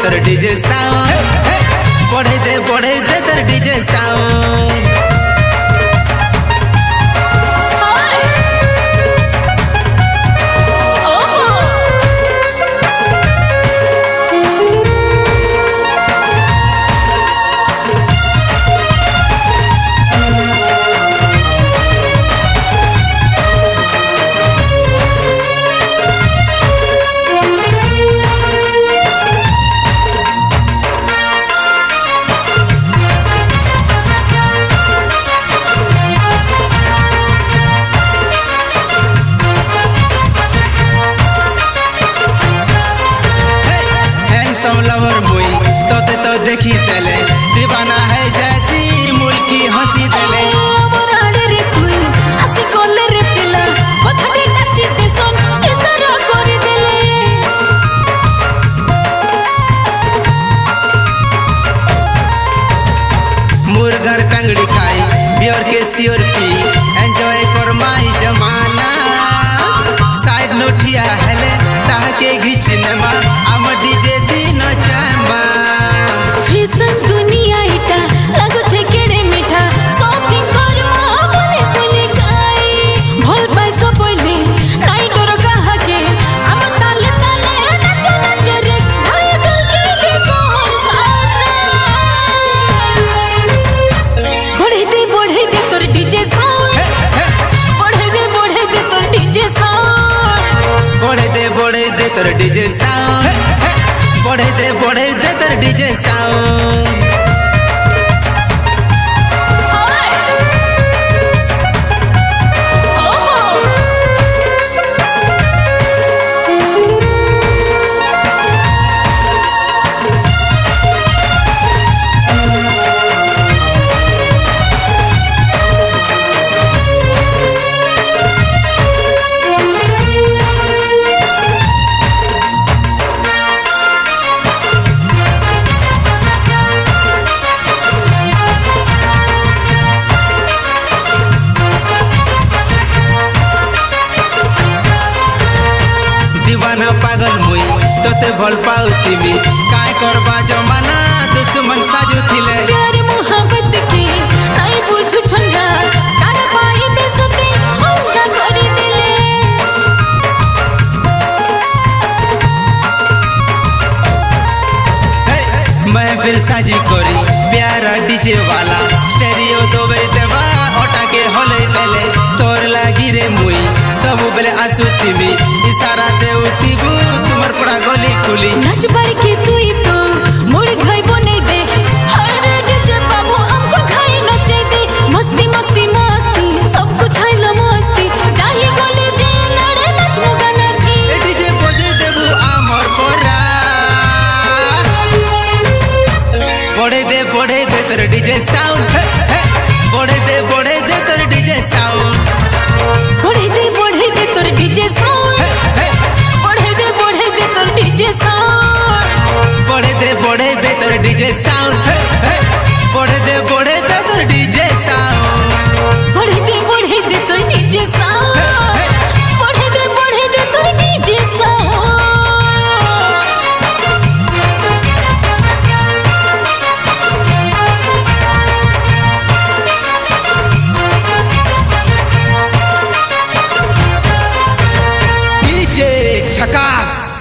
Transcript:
तोर DJ sound बढ़े दे तोर डीजे साउंड। लवर मुई तोते तो देखी तेले दीवाना है जैसी मुल्की हंसी तेले मोराडे रे तुई आसी कोले रे पिला कथाटी नाची देसन इशारा करी देले मुर्गर टंगड़ी खाई बियर के सियोर पी एंजॉय कर माई जमाना साइड नोटिया हेले ताके घिचने मा आम डीजे दिन चामा फैशन दुनिया इटा लागो छे केड़े मीठा शॉपिंग कर मा बोले बोले गाई भल पाई सो बोले नाई डर कहा के आम ताले ताले नाचो नाचो रे भाई दिल के ले सोहर सारा बढ़े दे तोर डीजे साउंड बढ़े दे तोर डीजे साउंड बढ़े दे तोर डीजे साउंड बढ़े दे तोर डीजे साउंड। दीवाना पागल मुई तोते भल पाउ तिमी काय करबा जमाना दुश्मन साजू थिले प्यार मोहब्बत के नाई बुझु छंगा तार पाई दे सते अंगा करी दिले महफिल साजी करी प्यारा डीजे वाला स्टेरियो दोबे देवा ओटा के होले देले तोर लागी रे मुई सब बेले आसु तिमी इशारा दे उठीबू तुमर पड़ा गली खुली नाच बार के तुई तो मुड़ खाई बने दे हरे डीजे बाबू हमको खाई नचे दे मस्ती मस्ती मस्ती सब कुछ है ला मस्ती जाही गली जे नरे नाच मु गाना की डीजे बजे देबू आमर कोरा बढ़े दे तोर डीजे साउंड बढ़े दे तोर डीजे साउंड बढ़े दे तोर डीजे साउंड बढ़े दे तोर डीजे साउंड बढ़े दे तोर डीजे साउंड बढ़े दे तोर डीजे साउंड बढ़े दे तोर डीजे साउंड बढ़े दे तोर डीजे साउंड। डीजे झकास।